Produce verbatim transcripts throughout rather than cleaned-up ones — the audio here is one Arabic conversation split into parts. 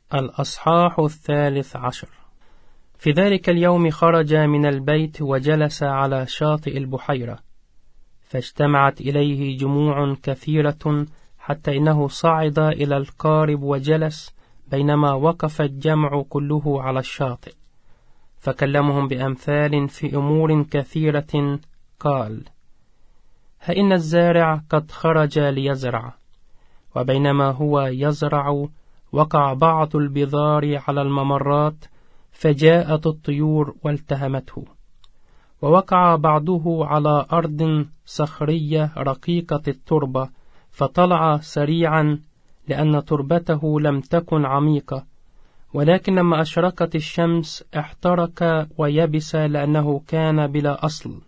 الأصحاح الثالث عشر. في ذلك اليوم خرج من البيت وجلس على شاطئ البحيرة، فاجتمعت إليه جموع كثيرة حتى إنه صعد إلى القارب وجلس، بينما وقف الجمع كله على الشاطئ، فكلمهم بأمثال في أمور كثيرة. قال: ها إن الزارع قد خرج ليزرع، وبينما هو يزرع وقع بعض البذار على الممرات، فجاءت الطيور والتهمته. ووقع بعضه على أرض صخرية رقيقة التربة، فطلع سريعا لأن تربته لم تكن عميقة، ولكن لما أشرقت الشمس احترق ويبس لأنه كان بلا أصل.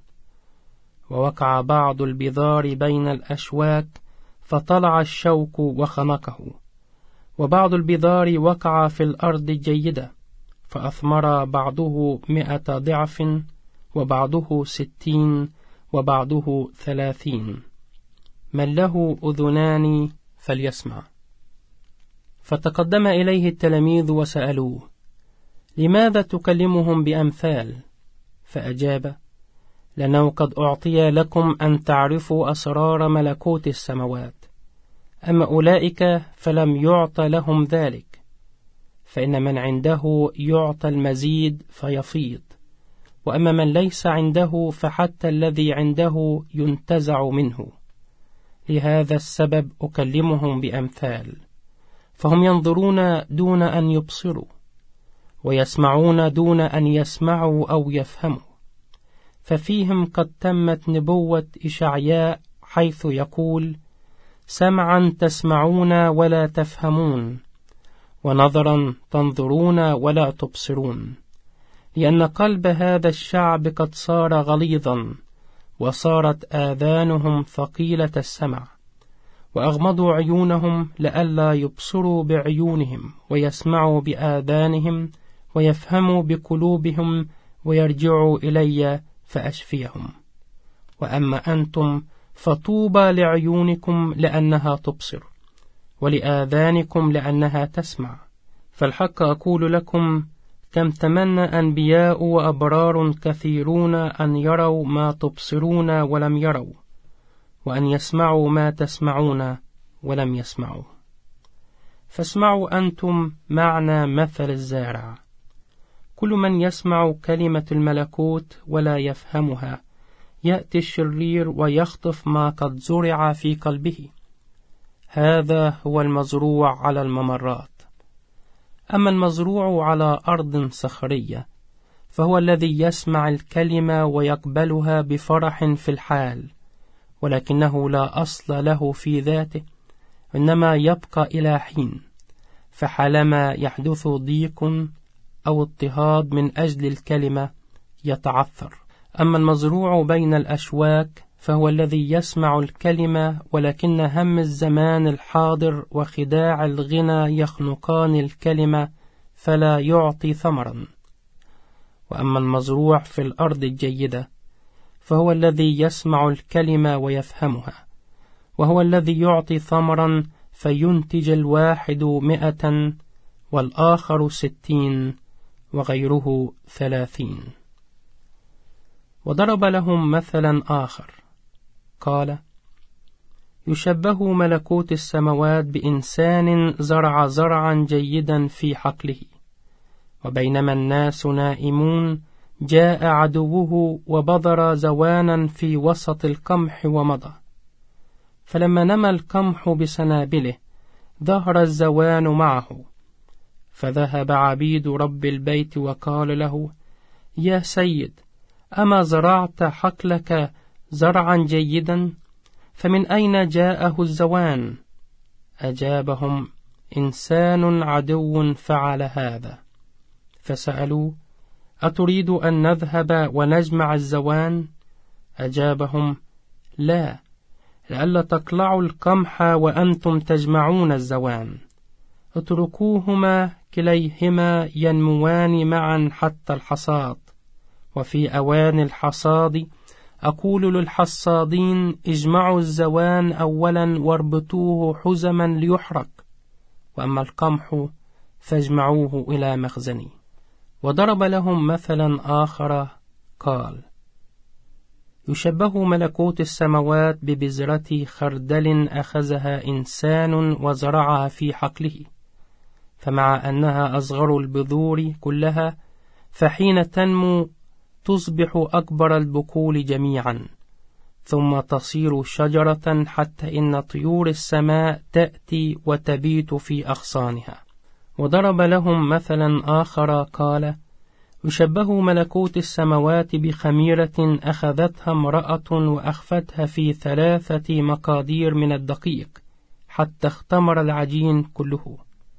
ووقع بعض البذار بين الأشواك، فطلع الشوك وخنقه. وبعض البذار وقع في الأرض الجيدة، فأثمر بعضه مئة ضعف، وبعضه ستين، وبعضه ثلاثين. من له أذنان فليسمع. فتقدم إليه التلاميذ وسألوه: لماذا تكلمهم بأمثال؟ فأجاب: لأنه قد أعطي لكم أن تعرفوا أسرار ملكوت السماوات، أما أولئك فلم يعط لهم ذلك. فإن من عنده يعطى المزيد فيفيض، وأما من ليس عنده فحتى الذي عنده ينتزع منه. لهذا السبب أكلمهم بأمثال، فهم ينظرون دون أن يبصروا، ويسمعون دون أن يسمعوا أو يفهموا. ففيهم قد تمت نبوة إشعياء حيث يقول: سمعا تسمعون ولا تفهمون، ونظرا تنظرون ولا تبصرون، لأن قلب هذا الشعب قد صار غليظا، وصارت آذانهم ثقيلة السمع، وأغمضوا عيونهم لئلا يبصروا بعيونهم، ويسمعوا بآذانهم، ويفهموا بقلوبهم، ويرجعوا إلي فأشفيهم. وأما أنتم فطوبى لعيونكم لأنها تبصر، ولآذانكم لأنها تسمع. فالحق أقول لكم: كم تمنى أنبياء وأبرار كثيرون أن يروا ما تبصرون ولم يروا، وأن يسمعوا ما تسمعون ولم يسمعوا. فاسمعوا أنتم معنى مثل الزارع. كل من يسمع كلمة الملكوت ولا يفهمها، يأتي الشرير ويخطف ما قد زرع في قلبه. هذا هو المزروع على الممرات. أما المزروع على أرض صخرية، فهو الذي يسمع الكلمة ويقبلها بفرح في الحال، ولكنه لا أصل له في ذاته، إنما يبقى إلى حين، فحالما يحدث ضيق أو اضطهاد من أجل الكلمة يتعثر. أما المزروع بين الأشواك، فهو الذي يسمع الكلمة، ولكن هم الزمان الحاضر وخداع الغنى يخنقان الكلمة فلا يعطي ثمرا. وأما المزروع في الأرض الجيدة، فهو الذي يسمع الكلمة ويفهمها، وهو الذي يعطي ثمرا، فينتج الواحد مئة، والآخر ستين، وغيره ثلاثين. وضرب لهم مثلا آخر، قال: يشبه ملكوت السماوات بإنسان زرع زرعا جيدا في حقله، وبينما الناس نائمون جاء عدوه وبذر زوانا في وسط القمح ومضى. فلما نمى القمح بسنابله ظهر الزوان معه، فذهب عبيد رب البيت وقال له: يا سيد، أما زرعت حقلك زرعا جيدا؟ فمن أين جاءه الزوان؟ أجابهم: إنسان عدو فعل هذا. فسألوا: أتريد أن نذهب ونجمع الزوان؟ أجابهم: لا، لئلا تقلعوا القمح وأنتم تجمعون الزوان. اتركوهما كليهما ينموان معا حتى الحصاد، وفي أوان الحصاد أقول للحصادين: اجمعوا الزوان أولا واربطوه حزما ليحرق، وأما القمح فاجمعوه إلى مخزني. وضرب لهم مثلا آخر قال: يشبه ملكوت السماوات ببذرة خردل أخذها إنسان وزرعها في حقله، فمع أنها أصغر البذور كلها، فحين تنمو تصبح أكبر البقول جميعا، ثم تصير شجرة حتى إن طيور السماء تأتي وتبيت في أغصانها. وضرب لهم مثلا آخر قال: يشبه ملكوت السماوات بخميرة أخذتها امرأة وأخفتها في ثلاثة مقادير من الدقيق حتى اختمر العجين كله.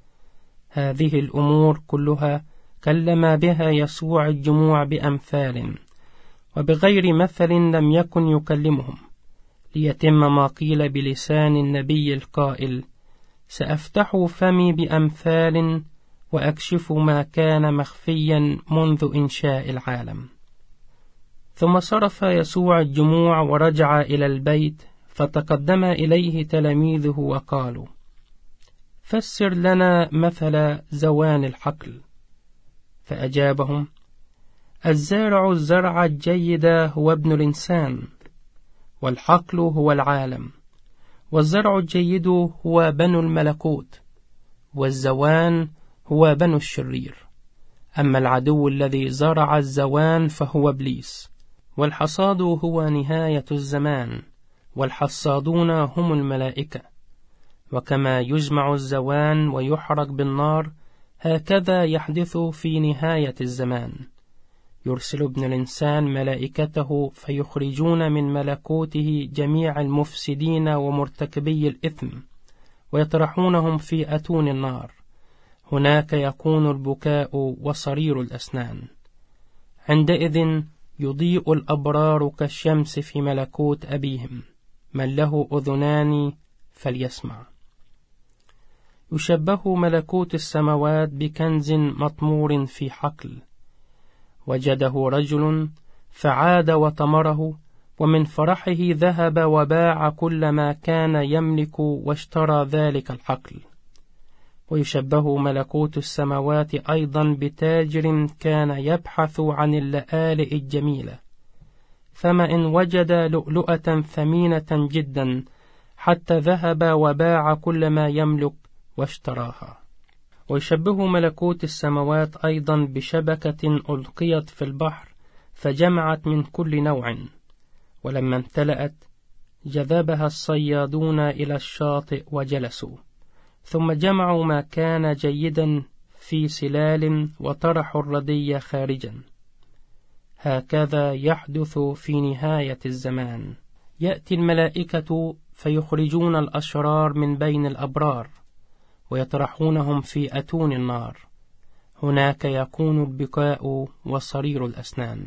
هذه الأمور كلها كلم بها يسوع الجموع بأمثال، وبغير مثل لم يكن يكلمهم، ليتم ما قيل بلسان النبي القائل: سأفتح فمي بأمثال وأكشف ما كان مخفيا منذ إنشاء العالم. ثم صرف يسوع الجموع ورجع إلى البيت، فتقدم إليه تلاميذه وقالوا: فسر لنا مثل زوان الحقل. فأجابهم: الزارع الزرع الجيد هو ابن الإنسان، والحقل هو العالم، والزرع الجيد هو بنو الملكوت، والزوان هو بنو الشرير. أما العدو الذي زرع الزوان فهو إبليس. والحصاد هو نهاية الزمان، والحصادون هم الملائكة. وكما يجمع الزوان ويحرق بالنار، هكذا يحدث في نهاية الزمان. يرسل ابن الإنسان ملائكته فيخرجون من ملكوته جميع المفسدين ومرتكبي الإثم، ويطرحونهم في أتون النار. هناك يكون البكاء وصرير الأسنان. عندئذ يضيء الأبرار كالشمس في ملكوت أبيهم. من له أذنان فليسمع. يشبه ملكوت السماوات بكنز مطمور في حقل، وجده رجل فعاد وطمره، ومن فرحه ذهب وباع كل ما كان يملك واشترى ذلك الحقل. ويشبه ملكوت السماوات أيضا بتاجر كان يبحث عن اللآلئ الجميلة، فما إن وجد لؤلؤة ثمينة جدا حتى ذهب وباع كل ما يملك واشتراها. ويشبه ملكوت السماوات أيضا بشبكة ألقيت في البحر فجمعت من كل نوع، ولما امتلأت جذبها الصيادون إلى الشاطئ وجلسوا، ثم جمعوا ما كان جيدا في سلال وطرحوا الردي خارجا. هكذا يحدث في نهاية الزمان. يأتي الملائكة فيخرجون الأشرار من بين الأبرار ويطرحونهم في أتون النار. هناك يكون البكاء وصرير الأسنان.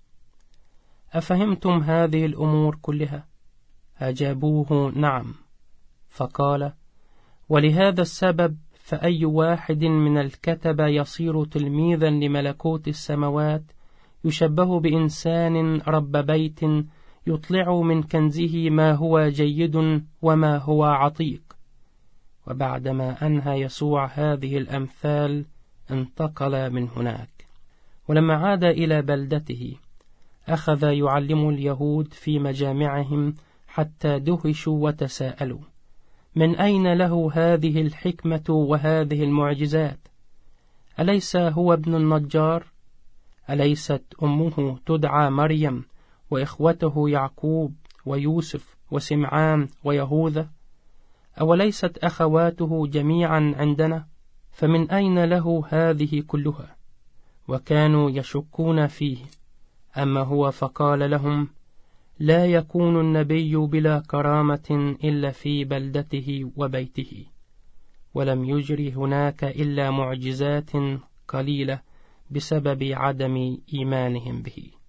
أفهمتم هذه الأمور كلها؟ أجابوه: نعم. فقال: ولهذا السبب فأي واحد من الكتبة يصير تلميذا لملكوت السماوات يشبه بإنسان رب بيت يطلع من كنزه ما هو جيد وما هو عتيق. وبعدما أنهى يسوع هذه الأمثال انتقل من هناك. ولما عاد إلى بلدته أخذ يعلم اليهود في مجامعهم حتى دهشوا وتساءلوا: من أين له هذه الحكمة وهذه المعجزات؟ أليس هو ابن النجار؟ أليست أمه تدعى مريم وإخوته يعقوب ويوسف وسمعان ويهوذا؟ أوليست أخواته جميعا عندنا؟ فمن أين له هذه كلها؟ وكانوا يشكون فيه. أما هو فقال لهم: لا يكون النبي بلا كرامة إلا في بلدته وبيته. ولم يجري هناك إلا معجزات قليلة بسبب عدم إيمانهم به.